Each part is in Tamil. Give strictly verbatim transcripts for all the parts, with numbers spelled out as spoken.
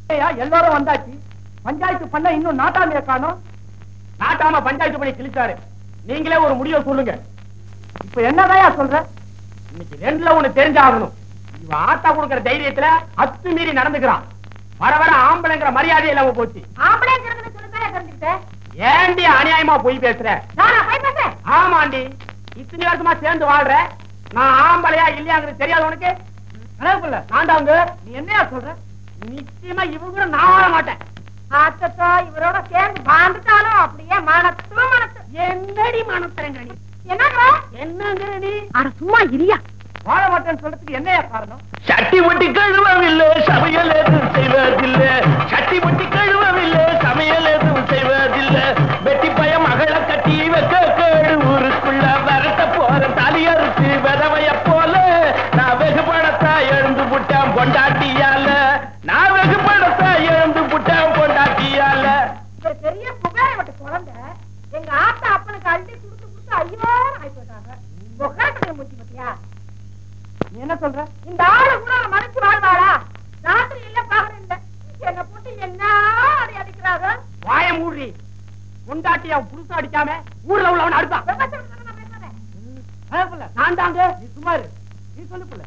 எல்லாரும் வந்தாச்சு. பஞ்சாயத்து பண்ண இன்னும் நாட்டாமைய காணோம். நாட்டாம பஞ்சாயத்து பண்ணி கிழிச்சாரு. நீங்களே ஒரு முடிவை சொல்லுங்க. இப்ப என்னதான் சொல்ற? இன்னைக்கு ரெண்டுல ஒண்ணு தெரிஞ்சாகணும். இவ ஆத்தா கொடுக்கிற தைரியத்துல அத்து மீறி நடந்துக்கிறான். வர வர ஆம்பளைங்கிற மரியாதை இல்லாம போச்சு. ஆம்பளைங்கிறது சொல்லுங்க தெரிஞ்சுக்கிட்டேன். ஏண்டி அநியாயமா போய் பேசுற? நானா போய் பேசுறேன்? ஆமாண்டி. இத்தனை வருஷமா சேர்ந்து வாழ்ற. நான் ஆம்பளையா இல்லையாங்கிறது தெரியாது உனக்கு? கணக்குல நான்டாங்க. நீ என்னையா சொல்ற? நிச்சயமா இவங்க நான் வாழ மாட்டேன். ஆத்தா இவரோட சேர்ந்து வாழ்ந்துட்டாலும் அப்படியே மனத்து மனத்து. என்னடி மனத்துறங்க நீ? என்னங்க என்னங்கிற நீ? அட சும்மா இரியா. வாழ மாட்டேன்னு சொல்றதுக்கு என்னையா காரணம்? சட்டி முட்டி கழுவவில்லை, சமையல் எதுவும் செய்வதில்லை. சட்டி முட்டி கழுவவில்லை, சமையல் எதுவும் செய்வதில்லை. வெட்டி பய மகளை கட்டி வைக்க கேடு ஊருக்குள்ள வரட்ட போற தலையறுத்து விதவைய போல நான் வெகு படத்தா எழுந்து புட்டேன் பொண்டாட்டியால. நான் வெகு படத்தா எழுந்து புட்டேன் பொண்டாட்டியால. பெரிய புகாரை விட்டு குழந்தை எங்க ஆத்தா அப்பனுக்கு அள்ளி குடுத்து குடுத்து ஐயோ ஆகி போட்டாங்க. புகாரை முடிச்சு பத்தியா? நீ என்ன சொல்ற? இந்த ஆளு கூட மறைச்சு வாழ்வாளா? ராத்திரி இல்ல பகல் இல்ல என்ன போட்டு என்ன அடி அடிக்கிறாங்க. வாய மூடி. பொண்டாட்டி அவன் புதுசா அடிக்காம ஊர்ல உள்ளவன் அடிப்பான். நான் தாங்க. நீ சும்மா இரு. நீ சொல்லு பிள்ளை.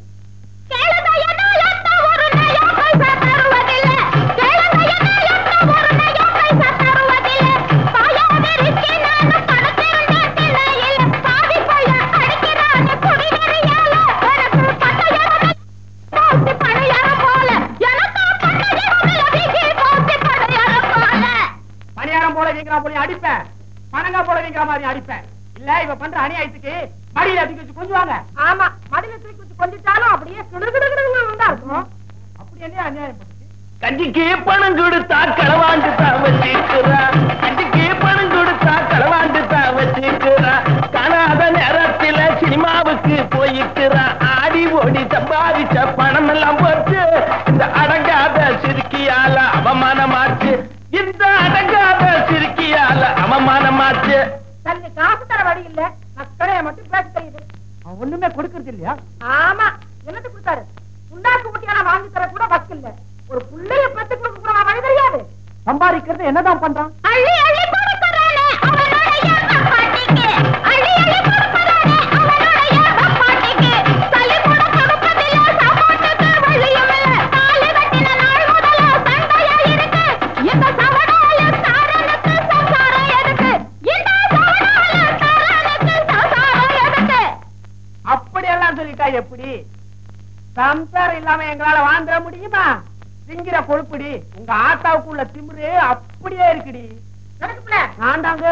பணியாரம் போல வீங்கிற போல அடிப்பேன். பணங்கா போல வீங்கிற மாதிரி அடிப்பேன். இல்ல இவ பண்ற அநியாயத்துக்கு மடியில தூக்கி வச்சு கொஞ்சுவாங்க. ஆமா மடியில தூக்கி வச்சு கொஞ்சிட்டாலும் அப்படியே கிடுகிடுகிடுன்னு இருக்கும். அப்படி என்ன அநியாயம் பண்ணுச்சு? கஞ்சிக்கு பணம் கொடுத்தா களவாண்டு தான் வச்சிருக்கிறா. கஞ்சிக்கு பணம் கொடுத்தா களவாண்டு தான் வச்சிருக்கிறா. காணாத நேரத்தில சினிமாவுக்கு போயிருக்கிறா. ஆடி ஓடி சம்பாதிச்ச பணம் எல்லாம் போச்சு. இந்த அடங்காத சிறுக்கியால அவமானமாச்சு. இந்த அடங்காத சிறுக்கியால அவமானமாச்சு. தண்ணி காசு தர வழி இல்ல. மக்களைய மட்டும் பேச தெரியுது. அவன் ஒண்ணுமே கொடுக்கறது இல்லையா? ஆமா என்னது கொடுத்தாரு? உண்டாக்கு குட்டியால வாங்கி தர கூட வக்கு இல்ல. ஒரு புள்ளைய பத்து கொடுக்க கூட வழி தெரியாது. சம்பாதிக்கிறது என்னதான் பண்றான்? அள்ளி அள்ளி கொடுக்கறானே அவனுடைய பாட்டிக்கு. அள்ளி அள்ளி கொடுக்கறானே அவனுடைய பாட்டிக்கு. தள்ளி கூட கொடுப்பதில்ல சாப்பாட்டுக்கு வழியும் இல்ல. தாலி கட்டின நாள் முதல்ல சண்டையா இருக்கு. இந்த சவடால தாரனுக்கு சம்சாரம் எதுக்கு? இந்த சவடால தாரனுக்கு சம்சாரம் எதுக்கு? அப்படி எல்லாம் சொல்லிட்டா எப்படி? சம்சாரம் இல்லாம எங்களால வாழ்ந்துட முடியுமா? திங்கிற கொழுப்புடி. உங்க ஆத்தாவுக்குள்ள திமிரு அப்படியே இருக்குடி. ஆண்டாங்க.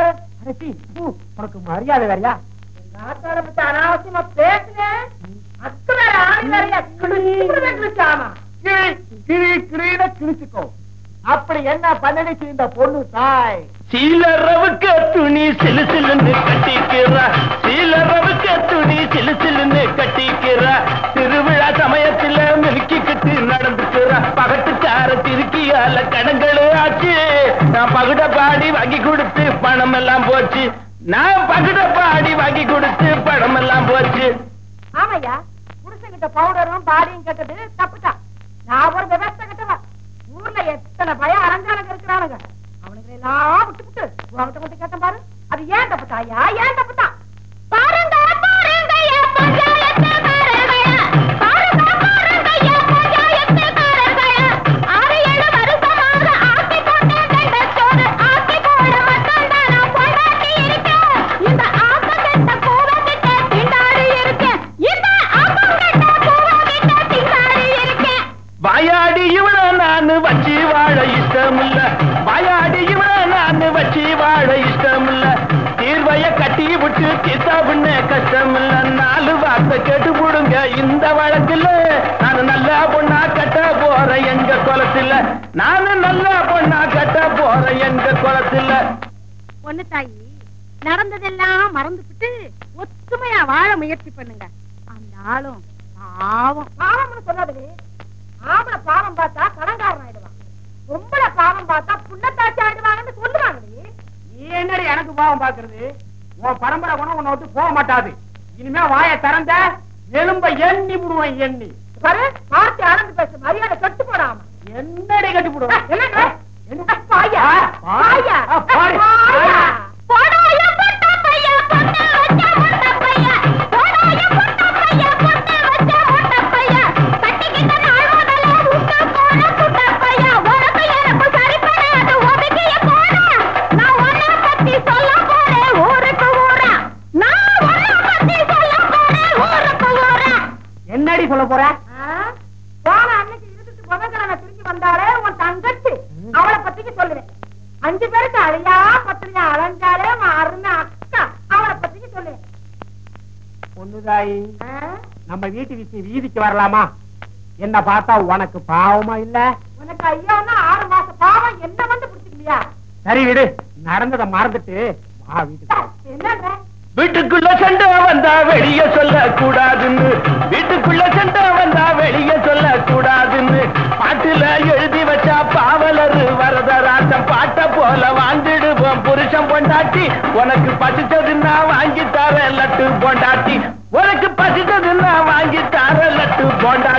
உனக்கு மரியாதை வேறையா? ஆத்தாவை பத்தி அனாவசியமா பேசுனேன். அத்தனை ஆணி வேறையா கிழிச்சாமா? கிளி கிளீன கிழிச்சுக்கோ. அப்படி என்ன பண்ணிடுச்சு இந்த பொண்ணு தாய்? சீலரவுக்க துணி சிலு சிலுன்னு கட்டிக்கிறா. சீலரவுக்க துணி சிலு சிலுன்னு கட்டிக்கிறா. திருவிழா சமயத்துல மினுக்கிக்கிட்டு நடந்துக்கிறா. பகட்டுக்கார திருக்கியால கடங்களே ஆச்சு. நான் பகுட பாடி வாங்கி கொடுத்து பணம் எல்லாம் போச்சு. நான் பகுட பாடி வாங்கி கொடுத்து பணம் எல்லாம் போச்சு. ஆமையா புருஷங்கிட்ட பவுடரும் பாடியும் கேட்டது தப்புதான். நான் ஒரு விவசாய கிட்டவா. ஊர்ல எத்தனை பயம் அரஞ்சானுங்க இருக்கிறானுங்க. அவனுக்கு எல்லாம் விட்டு விட்டு உங்ககிட்ட மட்டும் கேட்டேன் பாரு. அது ஏன் தப்பு தாயா? ஏன் தப்பு தான்? பாருங்க பாருங்க பஞ்சாயத்து காரர்களா. பாருங்க பாருங்க பஞ்சாயத்து காரர்களா. ஆறு ஏழு வருஷமாக ஆக்கி போட்டு சோறு ஆக்கி போட மட்டும் தான் நான் கொண்டாட்டி இருக்கேன். இந்த ஆப்பங்கட்ட பூவங்கிட்ட திண்டாடி இருக்கேன். இந்த ஆப்பங்கட்ட பூவங்கிட்ட திண்டாடி இருக்கேன். வாயாடி இவன நானு வச்சு வாழ இஷ்டம் இல்ல. வாயாடி இவன நானு வச்சு வாழ இஷ்டம் இல்ல. தீர்வைய கட்டி விட்டு தீர்த்தா பண்ண கஷ்டம் இல்ல. நாலு வார்த்தை கேட்டு போடுங்க இந்த வழக்குல. நானு நல்ல பொண்ணா கட்ட போற எங்க குளத்துல. நானு நல்ல பொண்ணா கட்ட போற எங்க குளத்துல. பொண்ணு தாயி நடந்ததெல்லாம் மறந்துபிட்டு ஒத்துமையா வாழ முயற்சி பண்ணுங்க. அந்த ஆளும் பாவம். பாவம்னு சொல்லாதே. ஆம்பளை பாவம் பார்த்தா கடன்காரன் ஆயிடுவான். பொம்பளை பாவம் பார்த்தா புள்ளத்தாச்சி ஆயிடுவாங்கன்னு சொல்லுவாங்க. நீ என்னடி எனக்கு பாவம் பாக்குறது? உன் பரம்பரை குணம் உன்னை விட்டு போக மாட்டாது. இனிமே வாயை திறந்த எலும்ப எண்ணி விடுவேன். எண்ணி பாரு வார்த்தை அளந்து பேச மரியாதை கட்டு போடாம. என்னடி கட்டி போடுவோம் என்னங்க? என்ன பாயா? பாயா? ஆ, பாரு. பாயா? போடாய பொட்ட பையா, பொட்ட வச்ச முட்ட பையா. போடாய பொட்ட பையா, பொட்ட வச்ச முட்ட பையா. கட்டிக்கிட்ட நாள் முதல்ல உக்க போன குட்ட பையா. உனக்கு எனக்கு சரிப்படாது, ஒதுக்கிய போடா. நான் உன்னை பத்தி சொல்ல போறேன் ஊருக்கு ஊரா. நான் உன்னை பத்தி சொல்ல போறேன் ஊருக்கு ஊரா. என்னடி சொல்ல போற? போன அன்னைக்கு இருந்துட்டு புதன்கிழமை திரும்பி வந்தாலே உன் தங்கச்சி, அவளை பத்திக்கு சொல்லுவேன். அஞ்சு பேருக்கு அழியா பத்திரியா அலைஞ்சாலே அருமை அக்கா, அவளை பத்திக்கு சொல்லுவேன். பொண்ணுதாயி, ஆ? நம்ம வீட்டு விஷயம் வீதிக்கு வரலாமா? என்ன பார்த்தா உனக்கு பாவமா இல்ல? உனக்கு ஐயான்னா ஆறு மாசம் பாவம் என்ன வந்து பிடிச்சிக்கலையா? சரி விடு, நடந்ததை மறந்துட்டு வா வீட்டுக்கு. என்னங்க? வீட்டுக்குள்ள சண்டை வந்தா வெளிய சொல்ல கூடாதுன்னு, வீட்டுக்குள்ள சண்டை வந்தா வெளிய சொல்ல கூடாதுன்னு பாட்டுல எழுதி வச்சா பாவலரு வரதராட்டம் பாட்ட போல வாழ்ந்துடுவோம் புருஷன் பொண்டாட்டி. உனக்கு பசிச்சதுன்னா வாங்கி தர லட்டு பொண்டாட்டி, உனக்கு பசிச்சதுன்னா வாங்கி தர லட்டு பொண்டாட்டி.